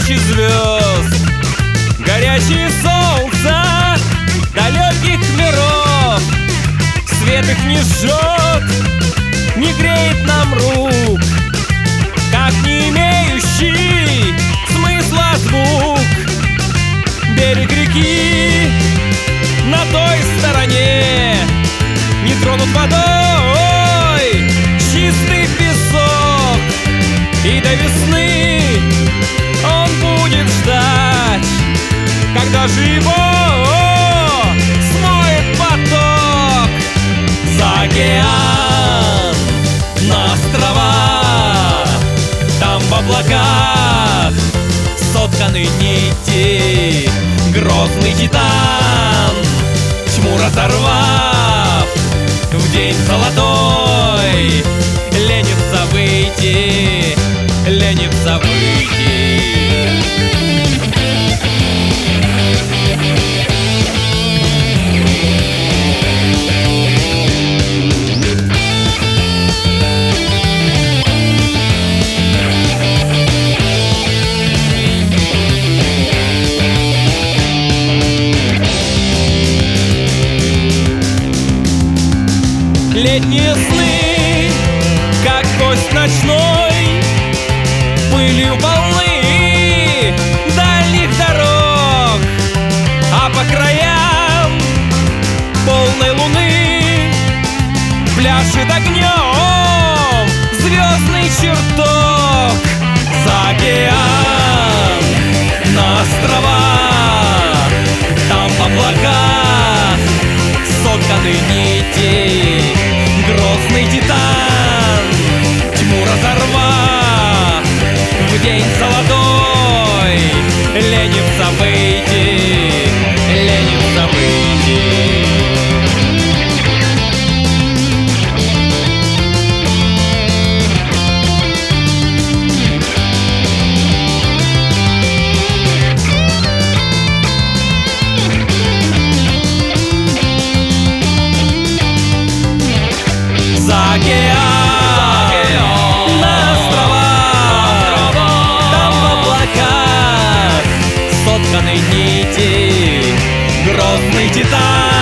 тысячи звезд, горячее солнце далеких миров. Свет их не жжет, не греет нам рук, как не имеющий смысла звук. Берег реки на той стороне не тронут водой чистый песок, и до весны он будет ждать, когда же его смоет поток. За океан, на острова, там в облаках сотканы нити. Грозный титан, тьму разорвав, в день золотой ленится выйти, ленится выйти. Летние сны, как гость ночной, пылью полны дальних дорог, а по краям полной луны пляшет огнем звездный чертог. За океан, на острова, там в облаках сотканы нити. Грозный титан, тьму разорвав, в день золотой ленится выйти, ленится выйти. За океан, на острова, там в облаках сотканы нити. Грозный титан,